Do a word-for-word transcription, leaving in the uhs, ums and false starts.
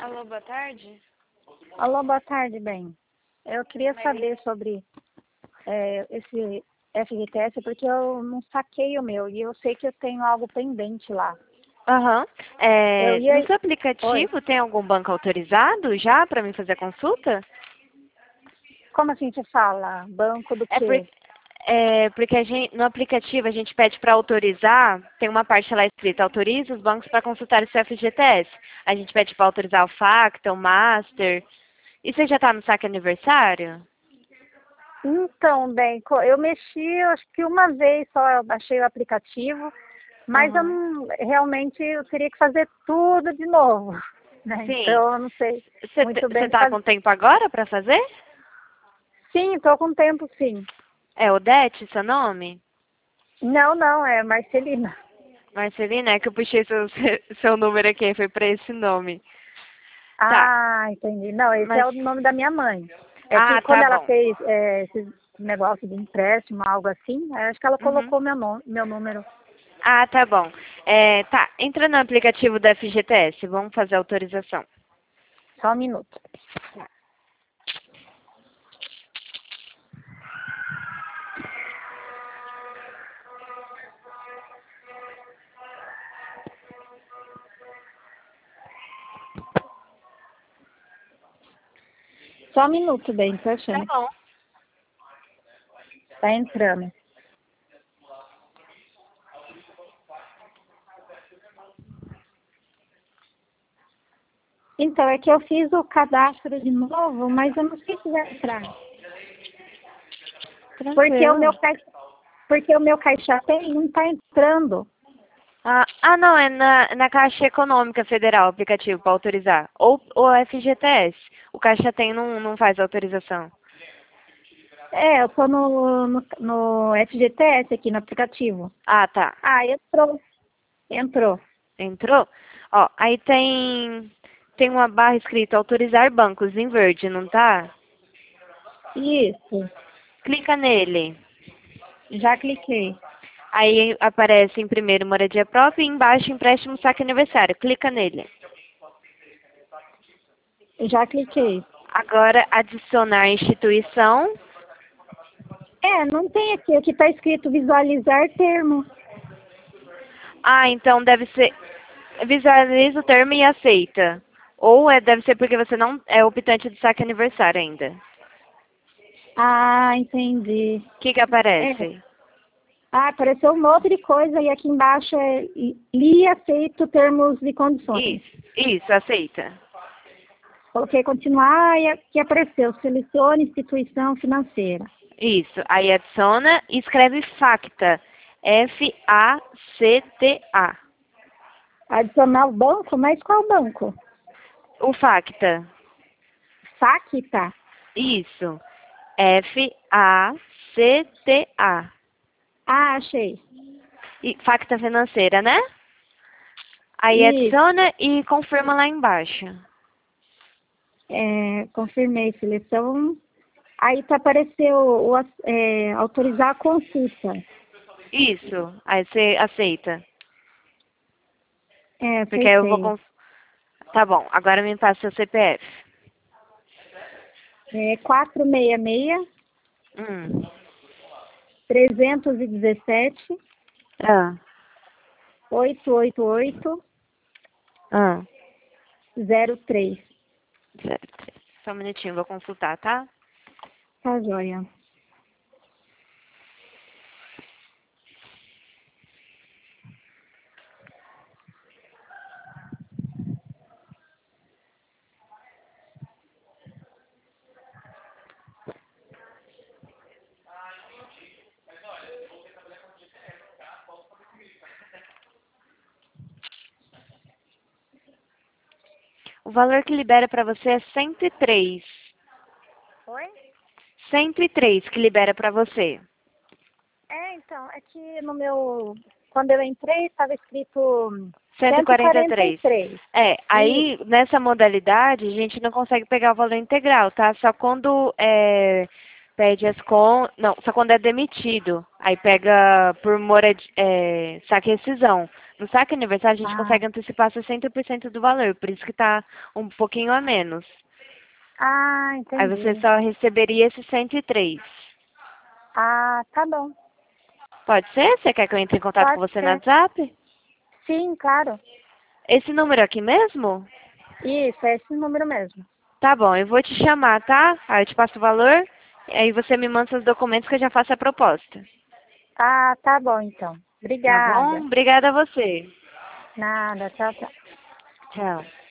Alô, boa tarde. Alô, boa tarde, bem. Eu queria saber sobre é, esse F G T S porque eu não saquei o meu e eu sei que eu tenho algo pendente lá. Aham. É, Eu ia... No seu aplicativo Oi. tem algum banco autorizado já para mim fazer a consulta? Como assim você fala? Banco do É, por, quê? é porque a gente, no aplicativo a gente pede para autorizar, tem uma parte lá escrita, autoriza os bancos para consultar o seu F G T S. A gente pede para autorizar o Facta, o Master. E você já está no saque aniversário? Então, bem, co- eu mexi, eu acho que uma vez só eu baixei o aplicativo, mas eu Aham. não, realmente eu teria que fazer tudo de novo, né? Sim. Então eu não sei Você muito você bem está fazer. com tempo agora para fazer? Sim, estou com tempo, sim. É Odete, seu nome? Não, não, é Marcelina. Marcelina, é que eu puxei seu, seu número aqui, foi para esse nome. Tá, Ah, entendi. Não, esse mas... é o nome da minha mãe. É que Ah, quando tá ela bom. fez é, esse negócio de empréstimo, algo assim, eu acho que ela Uhum. colocou meu, no, meu número. Ah, tá bom. É, tá, entra no aplicativo da F G T S, vamos fazer a autorização. Só um minuto. Só um minuto, bem, tô Tá achando. bom. Tá entrando. Então, é que eu fiz o cadastro de novo, mas eu não sei se vai entrar. Porque o meu, Tranquilo. caixa, porque o meu caixa tem não tá entrando. Ah, ah, não, é na, na Caixa Econômica Federal o aplicativo para autorizar. Ou o F G T S. O Caixa Tem não, não faz autorização. É, eu tô no, no, no F G T S aqui no aplicativo. Ah, tá. Ah, entrou. Entrou. Entrou? Ó, aí tem, tem uma barra escrita autorizar bancos em verde, não tá? Isso. Clica nele. Já cliquei. Aí aparece em primeiro moradia própria e embaixo empréstimo saque aniversário. Clica nele. Já cliquei. Agora adicionar instituição. É, não tem aqui. Aqui está escrito visualizar termo. Ah, então deve ser visualiza o termo e aceita. Ou é, deve ser porque você não é optante de saque aniversário ainda. Ah, entendi. O que que É. aparece? Ah, apareceu um monte de coisa e aqui embaixo é li e aceito termos e condições. Isso, isso, aceita. Coloquei continuar e aqui apareceu. Selecione instituição financeira. Isso. Aí adiciona e escreve FACTA. F A C T A. Adicionar o banco, mas qual banco? O FACTA. Facta. Isso. F A C T A. Ah, achei. E Facta financeira, né? Aí Isso. adiciona e confirma lá embaixo. É, confirmei seleção. Aí tá apareceu o, é, autorizar a consulta. Isso. Aí você aceita. É, Porque aí eu vou... aceitei. Cons... Tá bom. Agora me passa seu C P F. É quatro seis seis, Hum. três um sete, Ah. oito oito oito, Ah. zero três. Zero três. Só um minutinho, vou consultar, tá? Tá joia. O valor que libera pra você é cento e três. Oi? cento e três que libera pra você. É, então, é que no meu... Quando eu entrei, estava escrito cento e cento e quarenta e quarenta e três. três. É, Isso. aí nessa modalidade a gente não consegue pegar o valor integral, tá? Só quando é, pede as con... Não, só quando é demitido. Aí pega por morad... é, saque e rescisão. pro saque aniversário, a gente Ah. consegue antecipar sessenta por cento do valor, por isso que tá um pouquinho a menos. Ah, Aí você entendi. só receberia esses cento e três. Ah, tá bom. Pode ser? Você quer que eu entre em contato com Pode você no ser. WhatsApp? Sim, claro. Esse número aqui mesmo? Isso, é esse número mesmo. Tá bom, eu vou te chamar, tá? Aí eu te passo o valor, aí você me manda os documentos que eu já faço a proposta. Ah, tá bom então. Tá bom? Obrigada. Obrigada a você. Nada, tchau, tchau. Tchau.